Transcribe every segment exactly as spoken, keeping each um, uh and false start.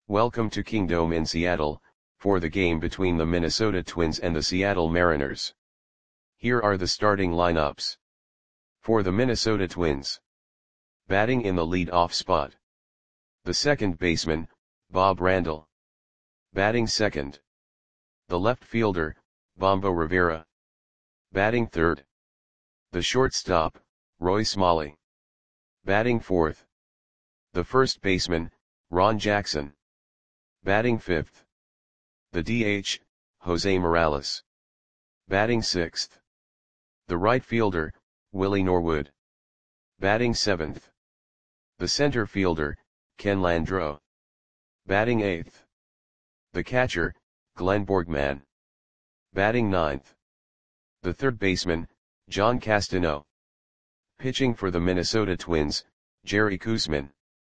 Welcome to Kingdome in Seattle, for the game between the Minnesota Twins and the Seattle Mariners. Here are the starting lineups. For the Minnesota Twins. Batting in the lead-off spot. The second baseman, Bob Randall. Batting second. The left fielder, Bombo Rivera. Batting third. The shortstop, Roy Smalley. Batting fourth. The first baseman, Ron Jackson. Batting fifth. The D H, Jose Morales. Batting sixth. The right fielder, Willie Norwood. Batting seventh. The center fielder, Ken Landreaux. Batting eighth. The catcher, Glenn Borgman. Batting ninth. The third baseman, John Castano. Pitching for the Minnesota Twins, Jerry Koosman.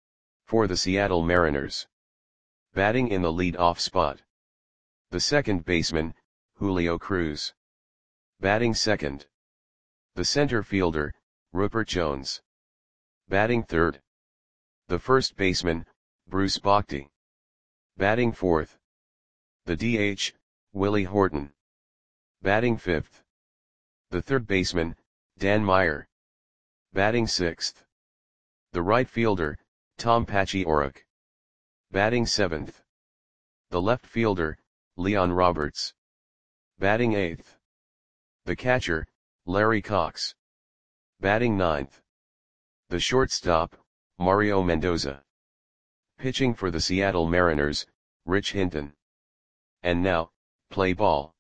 For the Seattle Mariners. Batting in the lead-off spot. The second baseman, Julio Cruz. Batting second. The center fielder, Rupert Jones. Batting third. The first baseman, Bruce Bochy. Batting fourth. The D H, Willie Horton. Batting fifth. The third baseman, Dan Meyer. Batting sixth. The right fielder, Tom Paciorek. Batting seventh. The left fielder, Leon Roberts. Batting eighth. The catcher, Larry Cox. Batting ninth. The shortstop, Mario Mendoza. Pitching for the Seattle Mariners, Rich Hinton. And now, play ball.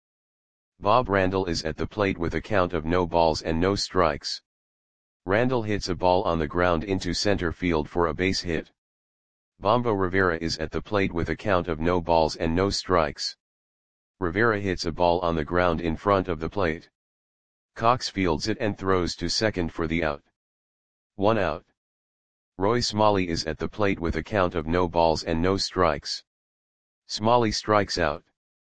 Bob Randall is at the plate with a count of no balls and no strikes. Randall hits a ball on the ground into center field for a base hit. Bombo Rivera is at the plate with a count of no balls and no strikes. Rivera hits a ball on the ground in front of the plate. Cox fields it and throws to second for the out. One out. Roy Smalley is at the plate with a count of no balls and no strikes. Smalley strikes out.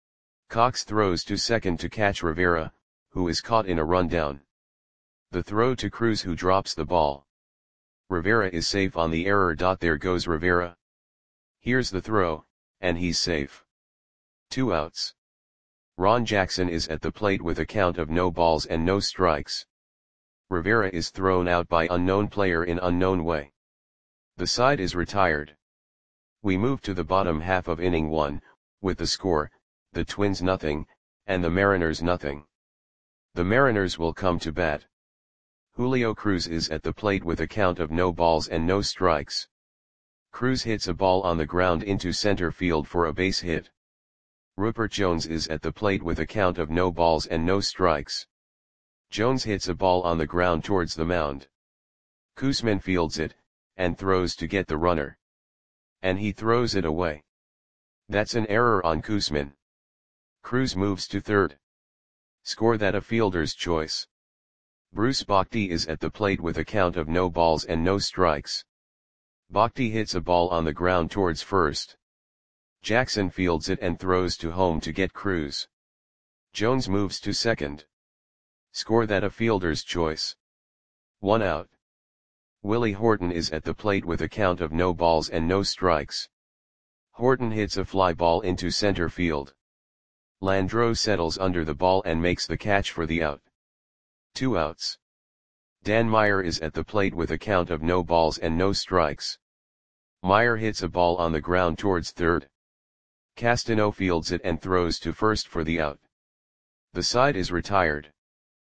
Cox throws to second to catch Rivera, who is caught in a rundown. The throw to Cruz, who drops the ball. Rivera is safe on the error. There goes Rivera. Here's the throw, and he's safe. Two outs. Ron Jackson is at the plate with a count of no balls and no strikes. Rivera is thrown out by unknown player in unknown way. The side is retired. We move to the bottom half of inning one, with the score, the Twins nothing, and the Mariners nothing. The Mariners will come to bat. Julio Cruz is at the plate with a count of no balls and no strikes. Cruz hits a ball on the ground into center field for a base hit. Rupert Jones is at the plate with a count of no balls and no strikes. Jones hits a ball on the ground towards the mound. Koosman fields it, and throws to get the runner. And he throws it away. That's an error on Koosman. Cruz moves to third. Score that a fielder's choice. Bruce Bochy is at the plate with a count of no balls and no strikes. Bochy hits a ball on the ground towards first. Jackson fields it and throws to home to get Cruz. Jones moves to second. Score that a fielder's choice. One out. Willie Horton is at the plate with a count of no balls and no strikes. Horton hits a fly ball into center field. Landreaux settles under the ball and makes the catch for the out. Two outs. Dan Meyer is at the plate with a count of no balls and no strikes. Meyer hits a ball on the ground towards third. Castano fields it and throws to first for the out. The side is retired.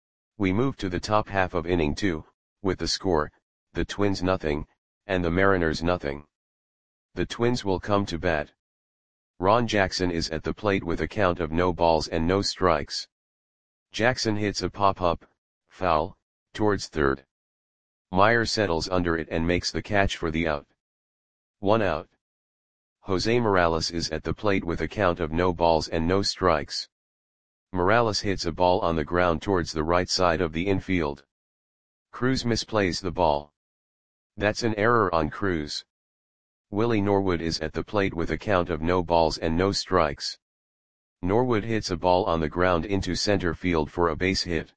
We move to the top half of inning two, with the score, the Twins nothing, and the Mariners nothing. The Twins will come to bat. Ron Jackson is at the plate with a count of no balls and no strikes. Jackson hits a pop-up, foul, towards third. Meyer settles under it and makes the catch for the out. One out. Jose Morales is at the plate with a count of no balls and no strikes. Morales hits a ball on the ground towards the right side of the infield. Cruz misplays the ball. That's an error on Cruz. Willie Norwood is at the plate with a count of no balls and no strikes. Norwood hits a ball on the ground into center field for a base hit.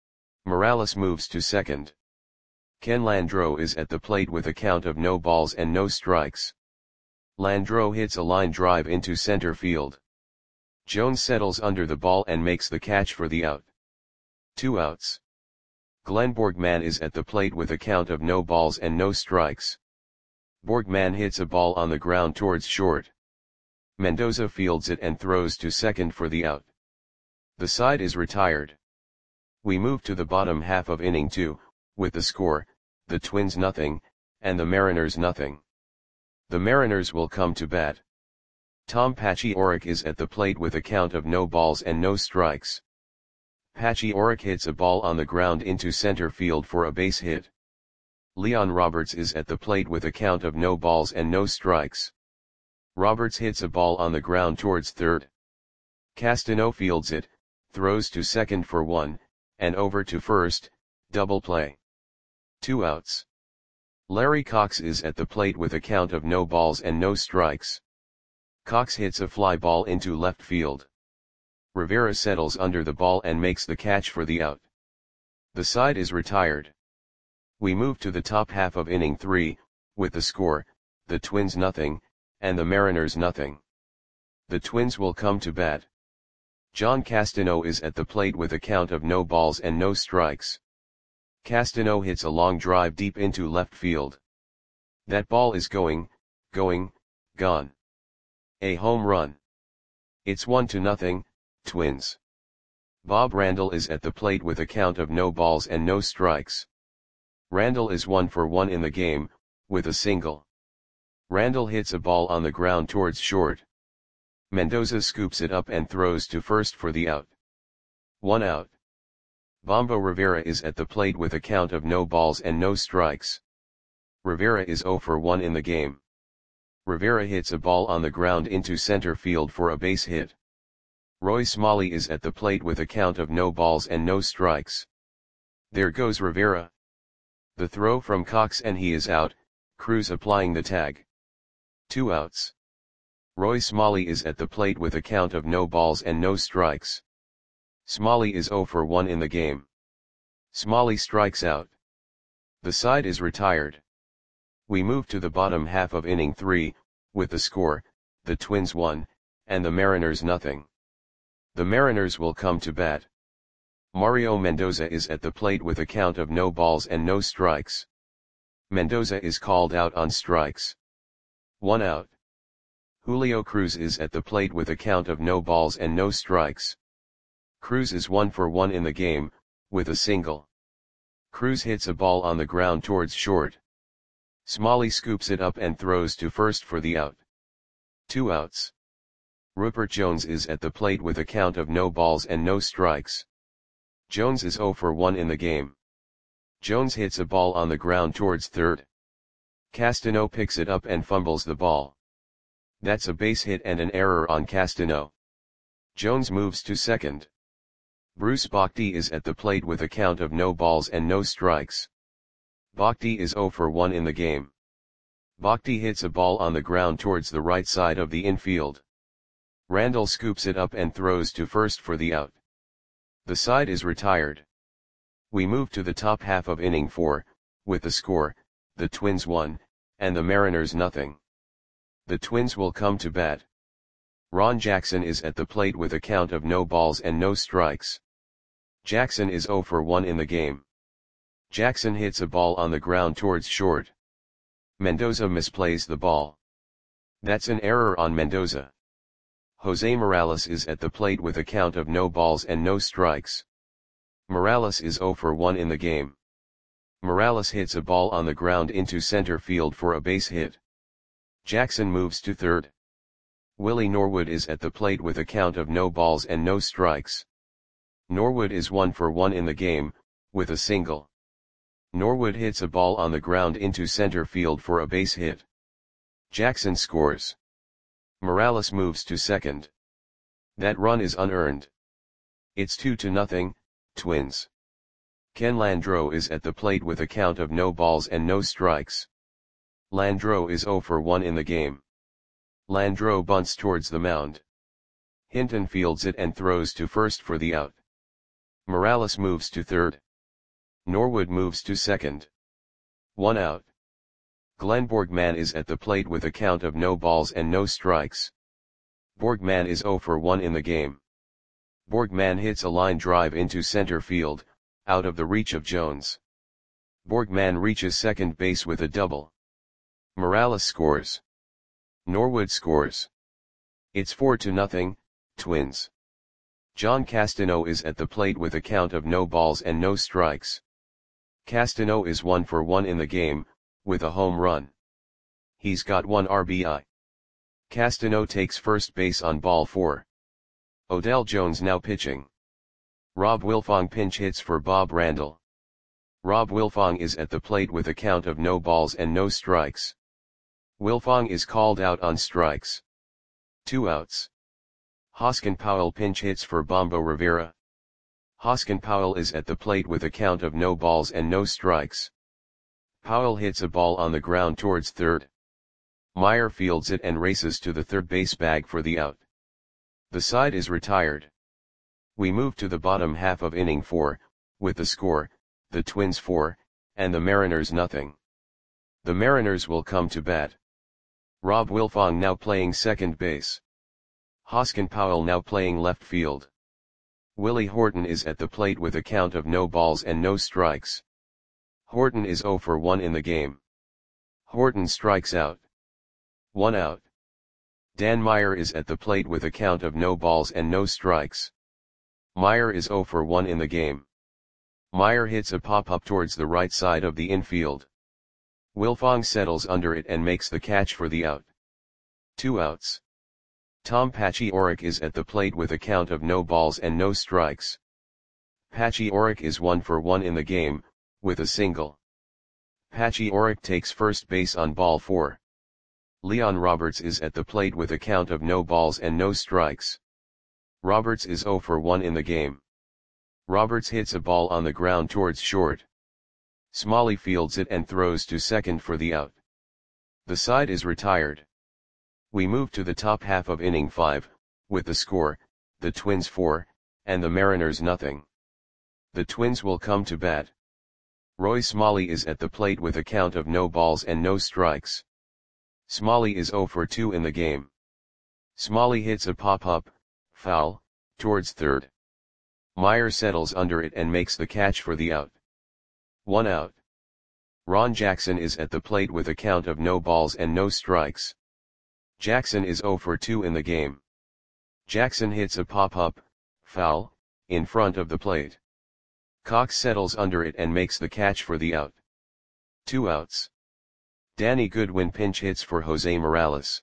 Morales moves to second. Ken Landreaux is at the plate with a count of no balls and no strikes. Landreau hits a line drive into center field. Jones settles under the ball and makes the catch for the out. Two outs. Glenn Borgman is at the plate with a count of no balls and no strikes. Borgman hits a ball on the ground towards short. Mendoza fields it and throws to second for the out. The side is retired. We move to the bottom half of inning two, with the score, the Twins nothing, and the Mariners nothing. The Mariners will come to bat. Tom Paciorek is at the plate with a count of no balls and no strikes. Paciorek hits a ball on the ground into center field for a base hit. Leon Roberts is at the plate with a count of no balls and no strikes. Roberts hits a ball on the ground towards third. Castano fields it, throws to second for one, and over to first, double play. Two outs. Larry Cox is at the plate with a count of no balls and no strikes. Cox hits a fly ball into left field. Rivera settles under the ball and makes the catch for the out. The side is retired. We move to the top half of inning three, with the score, the Twins nothing, and the Mariners nothing. The Twins will come to bat. John Castano is at the plate with a count of no balls and no strikes. Castano hits a long drive deep into left field. That ball is going, going, gone. A home run. It's one to nothing, Twins. Bob Randall is at the plate with a count of no balls and no strikes. Randall is one for one in the game, with a single. Randall hits a ball on the ground towards short. Mendoza scoops it up and throws to first for the out. One out. Bombo Rivera is at the plate with a count of no balls and no strikes. Rivera is zero for one in the game. Rivera hits a ball on the ground into center field for a base hit. Roy Smalley is at the plate with a count of no balls and no strikes. There goes Rivera. The throw from Cox and he is out, Cruz applying the tag. Two outs. Roy Smalley is at the plate with a count of no balls and no strikes. Smalley is zero for one in the game. Smalley strikes out. The side is retired. We move to the bottom half of inning three, with the score, the Twins one, and the Mariners nothing. The Mariners will come to bat. Mario Mendoza is at the plate with a count of no balls and no strikes. Mendoza is called out on strikes. One out. Julio Cruz is at the plate with a count of no balls and no strikes. Cruz is one for one in the game, with a single. Cruz hits a ball on the ground towards short. Smalley scoops it up and throws to first for the out. Two outs. Rupert Jones is at the plate with a count of no balls and no strikes. Jones is zero for one in the game. Jones hits a ball on the ground towards third. Castano picks it up and fumbles the ball. That's a base hit and an error on Castano. Jones moves to second. Bruce Bochy is at the plate with a count of no balls and no strikes. Bochy is zero for one in the game. Bochy hits a ball on the ground towards the right side of the infield. Randall scoops it up and throws to first for the out. The side is retired. We move to the top half of inning four, with the score, the Twins one, and the Mariners nothing. The Twins will come to bat. Ron Jackson is at the plate with a count of no balls and no strikes. Jackson is zero for one in the game. Jackson hits a ball on the ground towards short. Mendoza misplays the ball. That's an error on Mendoza. Jose Morales is at the plate with a count of no balls and no strikes. Morales is zero for one in the game. Morales hits a ball on the ground into center field for a base hit. Jackson moves to third. Willie Norwood is at the plate with a count of no balls and no strikes. Norwood is one for one in the game, with a single. Norwood hits a ball on the ground into center field for a base hit. Jackson scores. Morales moves to second. That run is unearned. It's two to nothing, Twins. Ken Landreau is at the plate with a count of no balls and no strikes. Landreau is zero for one in the game. Landreau bunts towards the mound. Hinton fields it and throws to first for the out. Morales moves to third. Norwood moves to second. One out. Glenn Borgman is at the plate with a count of no balls and no strikes. Borgman is zero for one in the game. Borgman hits a line drive into center field, out of the reach of Jones. Borgman reaches second base with a double. Morales scores. Norwood scores. It's four to nothing, Twins. John Castano is at the plate with a count of no balls and no strikes. Castano is one for one in the game, with a home run. He's got one R B I. Castano takes first base on ball four. Odell Jones now pitching. Rob Wilfong pinch hits for Bob Randall. Rob Wilfong is at the plate with a count of no balls and no strikes. Wilfong is called out on strikes. Two outs. Hoskin Powell pinch hits for Bombo Rivera. Hoskin Powell is at the plate with a count of no balls and no strikes. Powell hits a ball on the ground towards third. Meyer fields it and races to the third base bag for the out. The side is retired. We move to the bottom half of inning four, with the score, the Twins four, and the Mariners nothing. The Mariners will come to bat. Rob Wilfong now playing second base. Hoskin Powell now playing left field. Willie Horton is at the plate with a count of no balls and no strikes. Horton is zero for one in the game. Horton strikes out. One out. Dan Meyer is at the plate with a count of no balls and no strikes. Meyer is zero for one in the game. Meyer hits a pop-up towards the right side of the infield. Wilfong settles under it and makes the catch for the out. Two outs. Tom Pachioric is at the plate with a count of no balls and no strikes. Pachioric is one for one in the game, with a single. Pachioric takes first base on ball four. Leon Roberts is at the plate with a count of no balls and no strikes. Roberts is zero for one in the game. Roberts hits a ball on the ground towards short. Smalley fields it and throws to second for the out. The side is retired. We move to the top half of inning five, with the score, the Twins four, and the Mariners nothing. The Twins will come to bat. Roy Smalley is at the plate with a count of no balls and no strikes. Smalley is zero for two in the game. Smalley hits a pop-up, foul, towards third. Meyer settles under it and makes the catch for the out. One out. Ron Jackson is at the plate with a count of no balls and no strikes. Jackson is zero for two in the game. Jackson hits a pop-up, foul, in front of the plate. Cox settles under it and makes the catch for the out. Two outs. Danny Goodwin pinch hits for Jose Morales.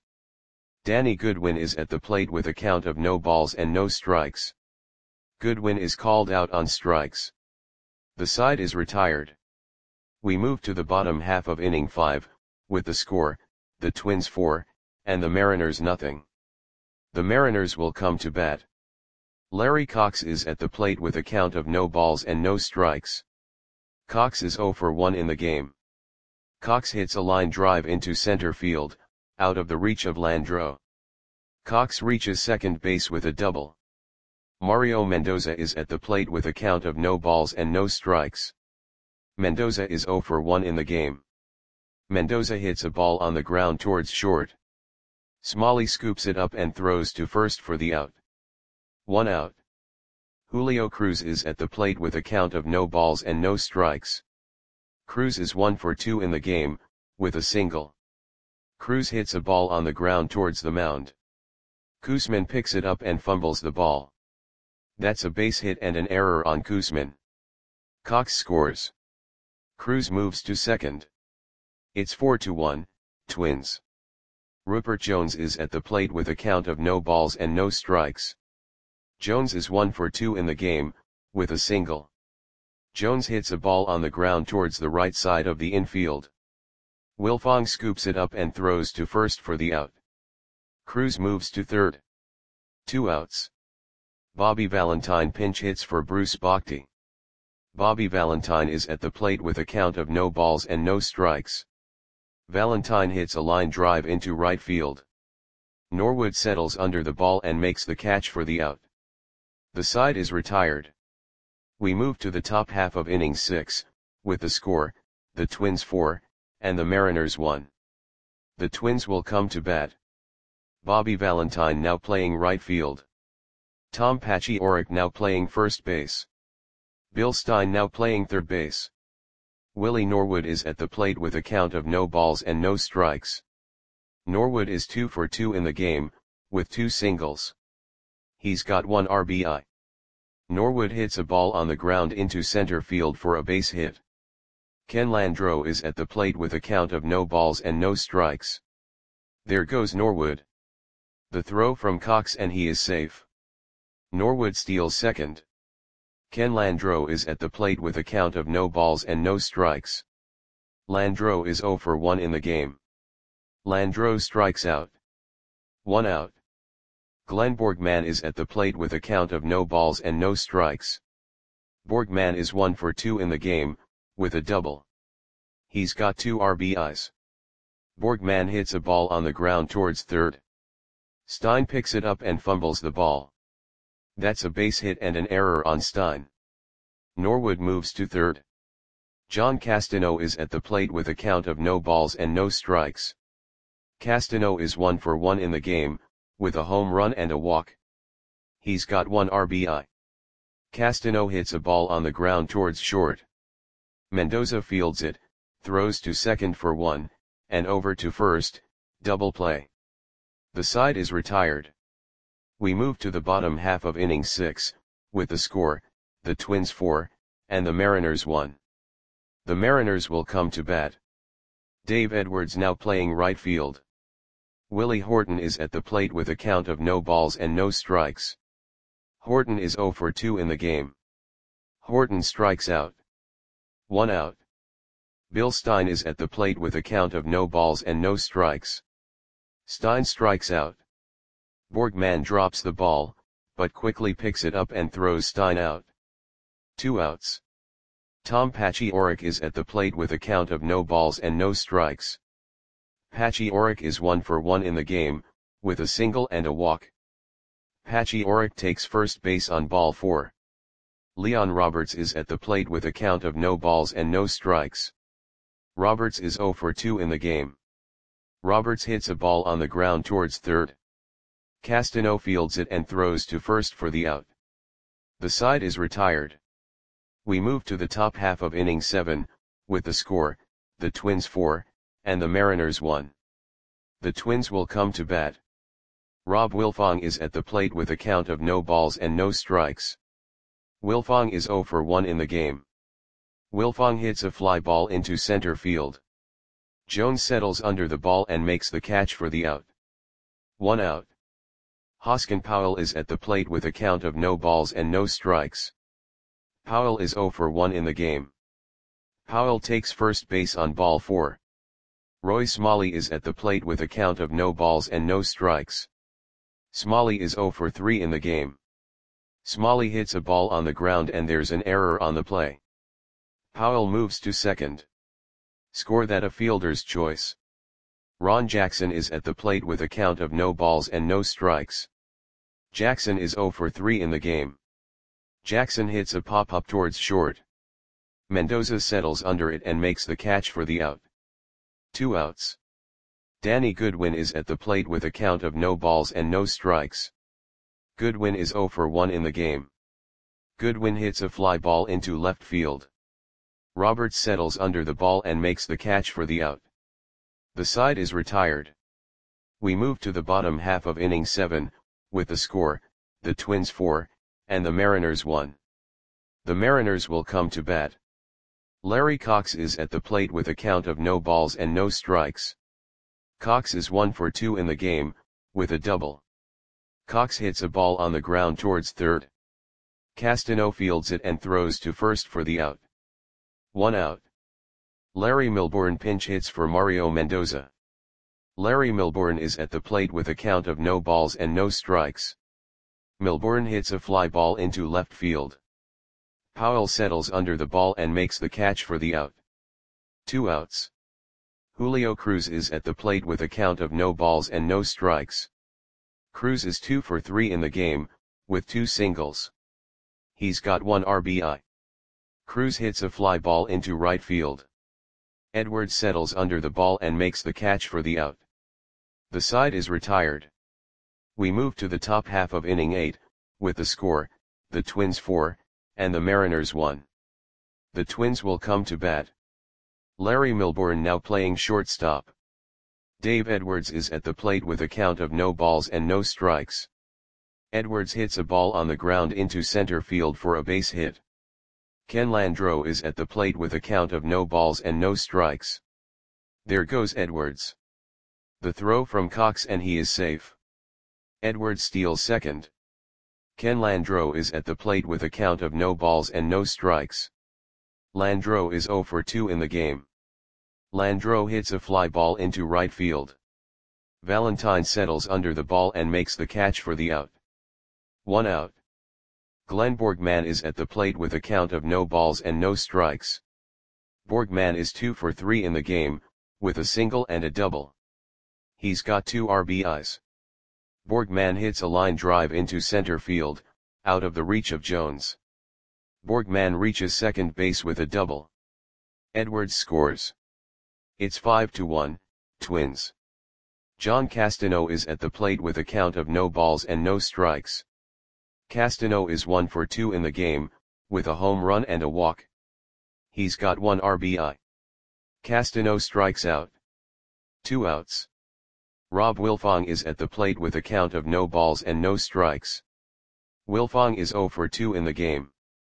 Danny Goodwin is at the plate with a count of no balls and no strikes. Goodwin is called out on strikes. The side is retired. We move to the bottom half of inning five, with the score, the Twins four, and the Mariners nothing. The Mariners will come to bat. Larry Cox is at the plate with a count of no balls and no strikes. Cox is zero for one in the game. Cox hits a line drive into center field, out of the reach of Landreau. Cox reaches second base with a double. Mario Mendoza is at the plate with a count of no balls and no strikes. Mendoza is zero for one in the game. Mendoza hits a ball on the ground towards short. Smalley scoops it up and throws to first for the out. One out. Julio Cruz is at the plate with a count of no balls and no strikes. Cruz is one for two in the game, with a single. Cruz hits a ball on the ground towards the mound. Koosman picks it up and fumbles the ball. That's a base hit and an error on Koosman. Cox scores. Cruz moves to second. It's four to one, Twins. Rupert Jones is at the plate with a count of no balls and no strikes. Jones is one for two in the game, with a single. Jones hits a ball on the ground towards the right side of the infield. Wilfong scoops it up and throws to first for the out. Cruz moves to third. Two outs. Bobby Valentine pinch hits for Bruce Bochy. Bobby Valentine is at the plate with a count of no balls and no strikes. Valentine hits a line drive into right field. Norwood settles under the ball and makes the catch for the out. The side is retired. We move to the top half of inning six, with the score, the Twins four, and the Mariners one. The Twins will come to bat. Bobby Valentine now playing right field. Tom Paciorek now playing first base. Bill Stein now playing third base. Willie Norwood is at the plate with a count of no balls and no strikes. Norwood is two for two in the game, with two singles. He's got one R B I. Norwood hits a ball on the ground into center field for a base hit. Ken Landreau is at the plate with a count of no balls and no strikes. There goes Norwood. The throw from Cox and he is safe. Norwood steals second. Ken Landreau is at the plate with a count of no balls and no strikes. Landreau is zero for one in the game. Landreau strikes out. One out. Glenn Borgman is at the plate with a count of no balls and no strikes. Borgman is one for two in the game, with a double. He's got two R B Is. Borgman hits a ball on the ground towards third. Stein picks it up and fumbles the ball. That's a base hit and an error on Stein. Norwood moves to third. John Castano is at the plate with a count of no balls and no strikes. Castano is one for one in the game, with a home run and a walk. He's got one R B I. Castano hits a ball on the ground towards short. Mendoza fields it, throws to second for one, and over to first, double play. The side is retired. We move to the bottom half of inning six, with the score, the Twins four, and the Mariners one. The Mariners will come to bat. Dave Edwards now playing right field. Willie Horton is at the plate with a count of no balls and no strikes. Horton is zero for two in the game. Horton strikes out. One out. Bill Stein is at the plate with a count of no balls and no strikes. Stein strikes out. Borgman drops the ball, but quickly picks it up and throws Stein out. Two outs. Tom Paciorek is at the plate with a count of no balls and no strikes. Paciorek is one for one in the game, with a single and a walk. Paciorek takes first base on ball four. Leon Roberts is at the plate with a count of no balls and no strikes. Roberts is zero for two in the game. Roberts hits a ball on the ground towards third. Castano fields it and throws to first for the out. The side is retired. We move to the top half of inning seven, with the score, the Twins four, and the Mariners one. The Twins will come to bat. Rob Wilfong is at the plate with a count of no balls and no strikes. Wilfong is zero for one in the game. Wilfong hits a fly ball into center field. Jones settles under the ball and makes the catch for the out. One out. Hoskin Powell is at the plate with a count of no balls and no strikes. Powell is zero for one in the game. Powell takes first base on ball four. Roy Smalley is at the plate with a count of no balls and no strikes. Smalley is zero for three in the game. Smalley hits a ball on the ground and there's an error on the play. Powell moves to second. Score that a fielder's choice. Ron Jackson is at the plate with a count of no balls and no strikes. Jackson is zero for three in the game. Jackson hits a pop-up towards short. Mendoza settles under it and makes the catch for the out. Two outs. Danny Goodwin is at the plate with a count of no balls and no strikes. Goodwin is zero for one in the game. Goodwin hits a fly ball into left field. Roberts settles under the ball and makes the catch for the out. The side is retired. We move to the bottom half of inning seven, with the score, the Twins four, and the Mariners one. The Mariners will come to bat. Larry Cox is at the plate with a count of no balls and no strikes. Cox is one for two in the game, with a double. Cox hits a ball on the ground towards third. Castano fields it and throws to first for the out. One out. Larry Milbourne pinch hits for Mario Mendoza. Larry Milbourne is at the plate with a count of no balls and no strikes. Milbourne hits a fly ball into left field. Powell settles under the ball and makes the catch for the out. Two outs. Julio Cruz is at the plate with a count of no balls and no strikes. Cruz is two for three in the game, with two singles. He's got one R B I. Cruz hits a fly ball into right field. Edwards settles under the ball and makes the catch for the out. The side is retired. We move to the top half of inning eight, with the score, the Twins four, and the Mariners one. The Twins will come to bat. Larry Milbourne now playing shortstop. Dave Edwards is at the plate with a count of no balls and no strikes. Edwards hits a ball on the ground into center field for a base hit. Ken Landreau is at the plate with a count of no balls and no strikes. There goes Edwards. The throw from Cox and he is safe. Edwards steals second. Ken Landreau is at the plate with a count of no balls and no strikes. Landreau is oh for two in the game. Landreau hits a fly ball into right field. Valentine settles under the ball and makes the catch for the out. One out. Glenn Borgman is at the plate with a count of no balls and no strikes. Borgman is two for three in the game, with a single and a double. He's got two R B Is. Borgman hits a line drive into center field, out of the reach of Jones. Borgman reaches second base with a double. Edwards scores. It's five to one, Twins. John Castano is at the plate with a count of no balls and no strikes. Castano is one for two in the game, with a home run and a walk. He's got one R B I. Castano strikes out. Two outs. Rob Wilfong is at the plate with a count of no balls and no strikes. Wilfong is oh for two in the game.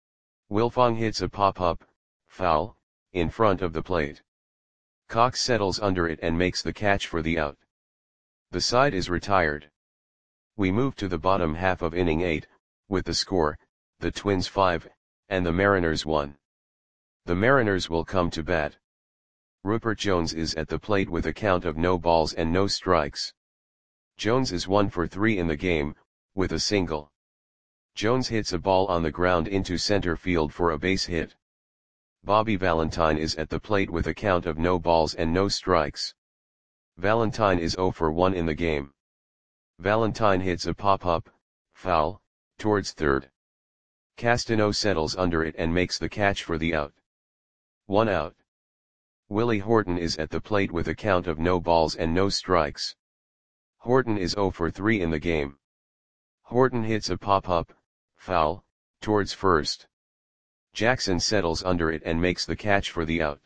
Wilfong hits a pop-up, foul, in front of the plate. Cox settles under it and makes the catch for the out. The side is retired. We move to the bottom half of inning eight, with the score, the Twins five, and the Mariners one. The Mariners will come to bat. Rupert Jones is at the plate with a count of no balls and no strikes. Jones is one for three in the game, with a single. Jones hits a ball on the ground into center field for a base hit. Bobby Valentine is at the plate with a count of no balls and no strikes. Valentine is oh for one in the game. Valentine hits a pop-up, foul, towards third. Castano settles under it and makes the catch for the out. One out. Willie Horton is at the plate with a count of no balls and no strikes. Horton is oh for three in the game. Horton hits a pop-up, foul, towards first. Jackson settles under it and makes the catch for the out.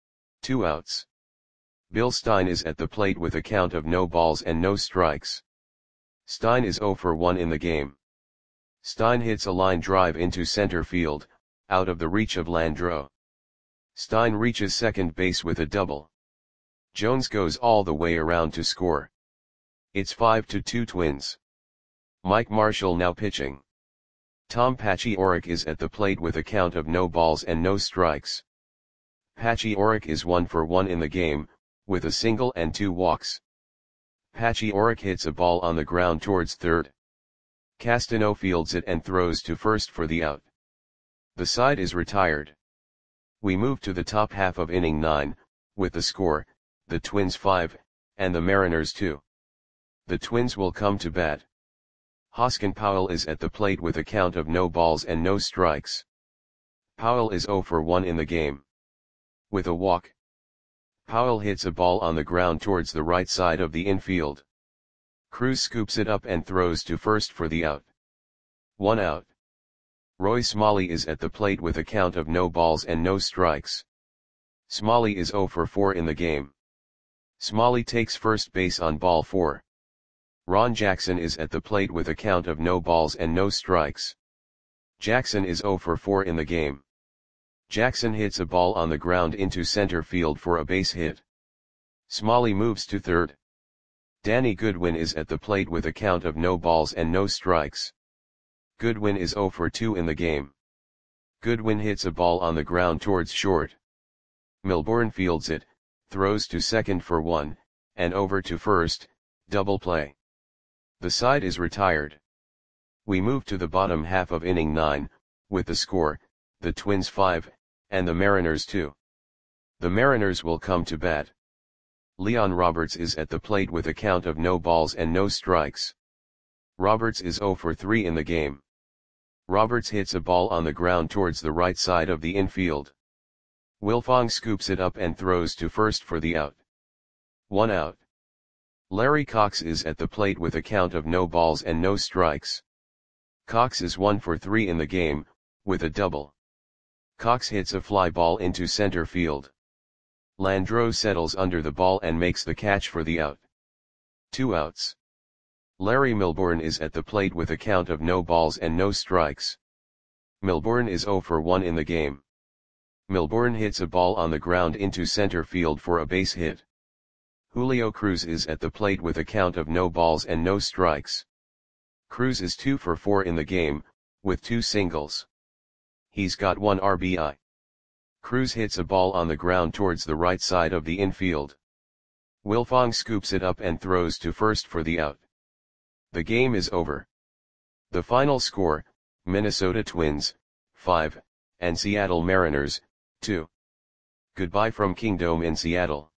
Two outs. Bill Stein is at the plate with a count of no balls and no strikes. Stein is oh for one in the game. Stein hits a line drive into center field, out of the reach of Landreau. Stein reaches second base with a double. Jones goes all the way around to score. It's five to two Twins. Mike Marshall now pitching. Tom Paciorek is at the plate with a count of no balls and no strikes. Paciorek is one for one in the game, with a single and two walks. Paciorek hits a ball on the ground towards third. Castano fields it and throws to first for the out. The side is retired. We move to the top half of inning nine, with the score, the Twins five, and the Mariners two. The Twins will come to bat. Hoskin Powell is at the plate with a count of no balls and no strikes. Powell is oh for one in the game. With a walk. Powell hits a ball on the ground towards the right side of the infield. Cruz scoops it up and throws to first for the out. One out. Roy Smalley is at the plate with a count of no balls and no strikes. Smalley is oh for four in the game. Smalley takes first base on ball four. Ron Jackson is at the plate with a count of no balls and no strikes. Jackson is oh for four in the game. Jackson hits a ball on the ground into center field for a base hit. Smalley moves to third. Danny Goodwin is at the plate with a count of no balls and no strikes. Goodwin is oh for two in the game. Goodwin hits a ball on the ground towards short. Milbourne fields it, throws to second for one, and over to first, double play. The side is retired. We move to the bottom half of inning nine, with the score, the Twins five, and the Mariners two. The Mariners will come to bat. Leon Roberts is at the plate with a count of no balls and no strikes. Roberts is oh for three in the game. Roberts hits a ball on the ground towards the right side of the infield. Wilfong scoops it up and throws to first for the out. One out. Larry Cox is at the plate with a count of no balls and no strikes. Cox is one for three in the game, with a double. Cox hits a fly ball into center field. Landreau settles under the ball and makes the catch for the out. Two outs. Larry Milbourne is at the plate with a count of no balls and no strikes. Milbourne is zero for one in the game. Milbourne hits a ball on the ground into center field for a base hit. Julio Cruz is at the plate with a count of no balls and no strikes. Cruz is two for four in the game, with two singles. He's got one R B I. Cruz hits a ball on the ground towards the right side of the infield. Wilfong scoops it up and throws to first for the out. The game is over. The final score, Minnesota Twins, five, and Seattle Mariners, two. Goodbye from Kingdome in Seattle.